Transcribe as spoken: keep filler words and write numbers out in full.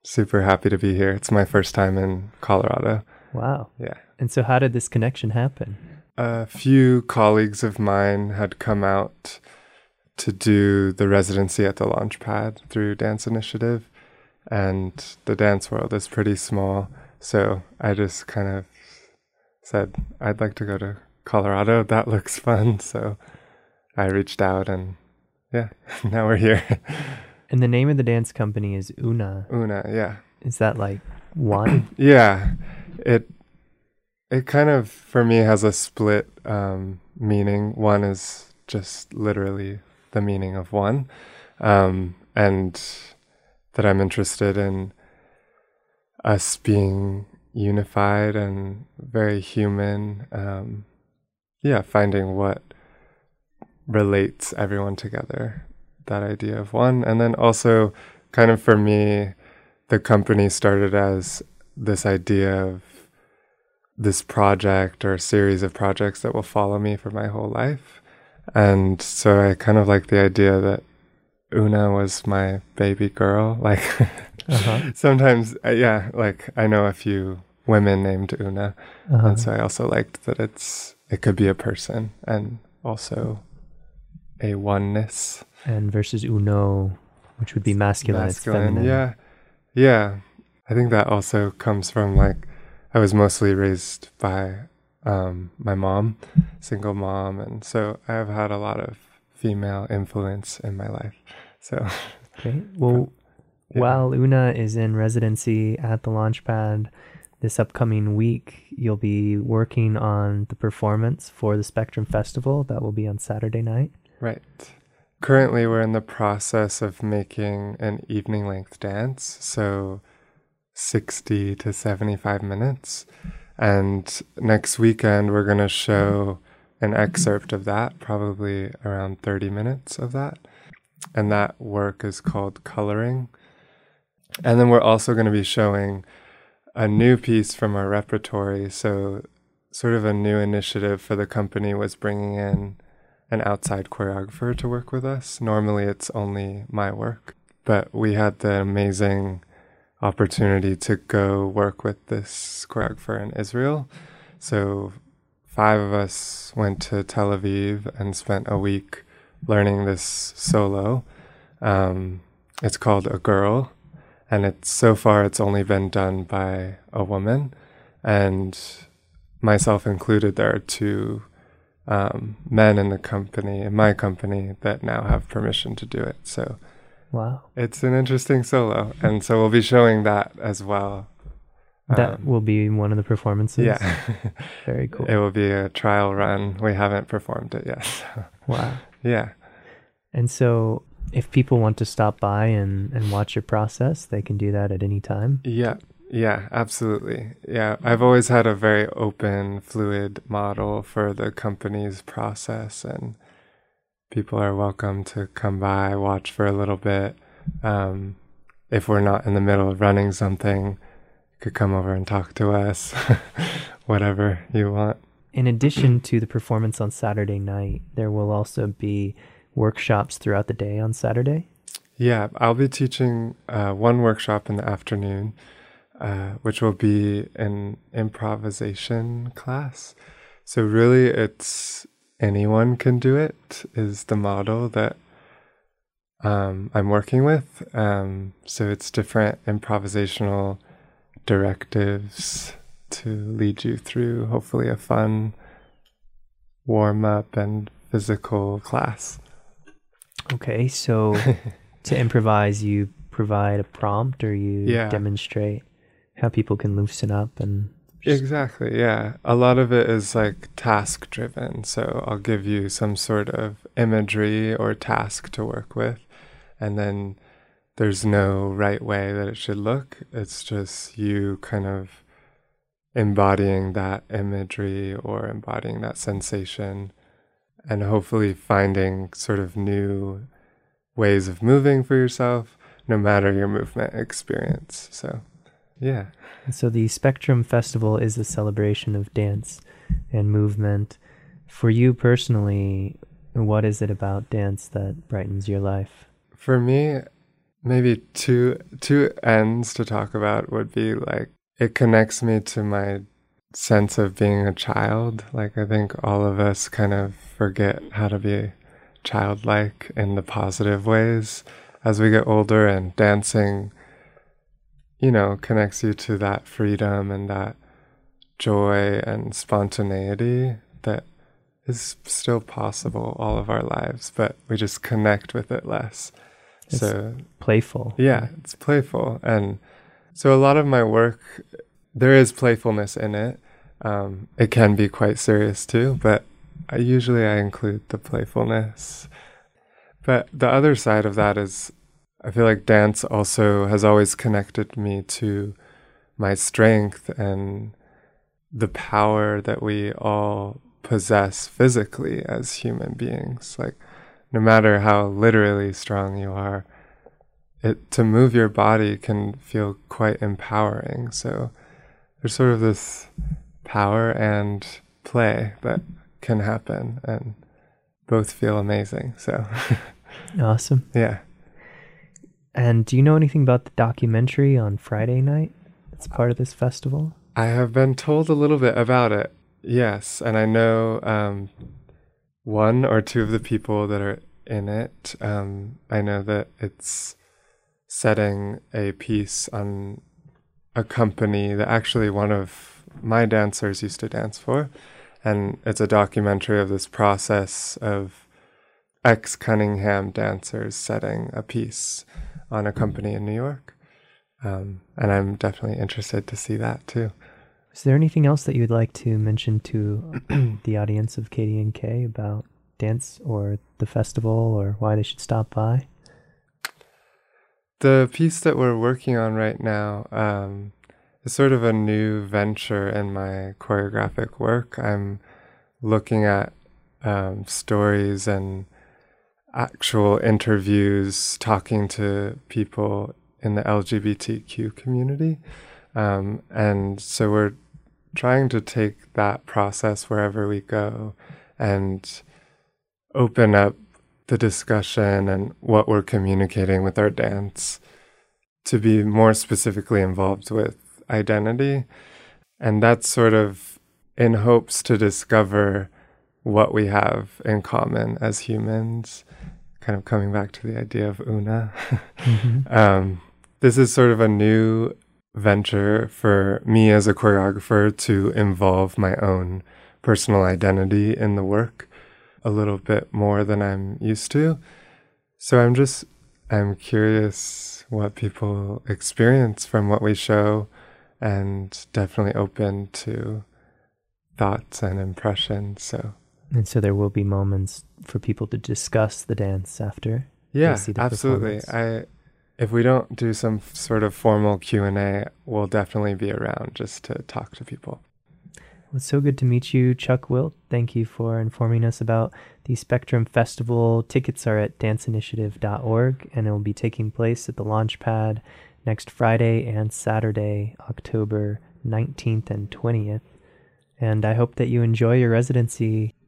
super happy to be here. It's my first time in Colorado. Wow. Yeah. And so how did this connection happen? A few colleagues of mine had come out to do the residency at the Launchpad through Dance Initiative, and the dance world is pretty small. So I just kind of said, I'd like to go to Colorado. That looks fun. So I reached out and yeah, now we're here. And the name of the dance company is Una. Una, yeah. Is that like one? Yeah. It it kind of, for me, has a split um, meaning. One is just literally the meaning of one. Um, and that I'm interested in us being unified and very human. Um, yeah, finding what relates everyone together, that idea of one. And then also, kind of for me, the company started as this idea of this project or series of projects that will follow me for my whole life. And so I kind of like the idea that Una was my baby girl. Like uh-huh. sometimes, uh, yeah, like I know a few women named Una. Uh-huh. And so I also liked that it's, it could be a person and also a oneness. And versus uno, which would be masculine, masculine it's feminine. Yeah. Yeah. I think that also comes from like, I was mostly raised by um, my mom, single mom. And so I've had a lot of female influence in my life. So, okay. Well, but, yeah. While Una is in residency at the Launchpad this upcoming week, you'll be working on the performance for the Spectrum Festival that will be on Saturday night. Right. Currently, we're in the process of making an evening length dance. So sixty to seventy-five minutes. And next weekend, we're going to show an excerpt of that, probably around thirty minutes of that. And that work is called Coloring. And then we're also going to be showing a new piece from our repertory. So sort of a new initiative for the company was bringing in an outside choreographer to work with us. Normally, it's only my work. But we had the amazing opportunity to go work with this choreographer in Israel. So five of us went to Tel Aviv and spent a week learning this solo. Um, it's called A Girl, and it's so far it's only been done by a woman, and myself included. There are two um, men in the company, in my company, that now have permission to do it. So wow. It's an interesting solo. And so we'll be showing that as well. That um, will be one of the performances? Yeah. Very cool. It will be a trial run. We haven't performed it yet. So. Wow. Yeah. And so if people want to stop by and, and watch your process, they can do that at any time? Yeah. Yeah, absolutely. Yeah. I've always had a very open, fluid model for the company's process, and people are welcome to come by, watch for a little bit. Um, if we're not in the middle of running something, you could come over and talk to us, whatever you want. In addition to the performance on Saturday night, there will also be workshops throughout the day on Saturday? Yeah, I'll be teaching uh, one workshop in the afternoon, uh, which will be an improvisation class. So really it's anyone can do it is the model that um, I'm working with. Um, so it's different improvisational directives to lead you through hopefully a fun warm-up and physical class. Okay, so to improvise, you provide a prompt or you yeah. demonstrate how people can loosen up and... Exactly, yeah. A lot of it is like task driven. So I'll give you some sort of imagery or task to work with. And then there's no right way that it should look. It's just you kind of embodying that imagery or embodying that sensation, and hopefully finding sort of new ways of moving for yourself, no matter your movement experience. So, yeah. So the Spectrum Festival is a celebration of dance and movement. For you personally, what is it about dance that brightens your life? For me, maybe two two ends to talk about would be like it connects me to my sense of being a child. Like I think all of us kind of forget how to be childlike in the positive ways as we get older, and dancing, you know, connects you to that freedom and that joy and spontaneity that is still possible all of our lives, but we just connect with it less. It's so playful. Yeah, it's playful. And so a lot of my work, there is playfulness in it. Um, it can be quite serious too, but I, usually I include the playfulness. But the other side of that is I feel like dance also has always connected me to my strength and the power that we all possess physically as human beings. Like no matter how literally strong you are, it to move your body can feel quite empowering. So there's sort of this power and play that can happen, and both feel amazing. So awesome. Yeah. And do you know anything about the documentary on Friday night that's part of this festival? I have been told a little bit about it, yes. And I know um, one or two of the people that are in it. Um, I know that it's setting a piece on a company that actually one of my dancers used to dance for. And it's a documentary of this process of ex-Cunningham dancers setting a piece on a company in New York. Um, and I'm definitely interested to see that too. Is there anything else that you'd like to mention to the audience of K D N K about dance or the festival or why they should stop by? The piece that we're working on right now um, is sort of a new venture in my choreographic work. I'm looking at um, stories and actual interviews, talking to people in the L G B T Q community. Um, and so we're trying to take that process wherever we go and open up the discussion and what we're communicating with our dance to be more specifically involved with identity. And that's sort of in hopes to discover what we have in common as humans, kind of coming back to the idea of Una. Mm-hmm. um, this is sort of a new venture for me as a choreographer to involve my own personal identity in the work a little bit more than I'm used to. So I'm just, I'm curious what people experience from what we show, and definitely open to thoughts and impressions. So And so there will be moments for people to discuss the dance after. Yeah, they see the absolutely. I, if we don't do some f- sort of formal Q and A, we'll definitely be around just to talk to people. Well, it's so good to meet you, Chuck Wilt. Thank you for informing us about the Spectrum Festival. Tickets are at dance initiative dot org, and it will be taking place at the Launchpad next Friday and Saturday, October nineteenth and twentieth. And I hope that you enjoy your residency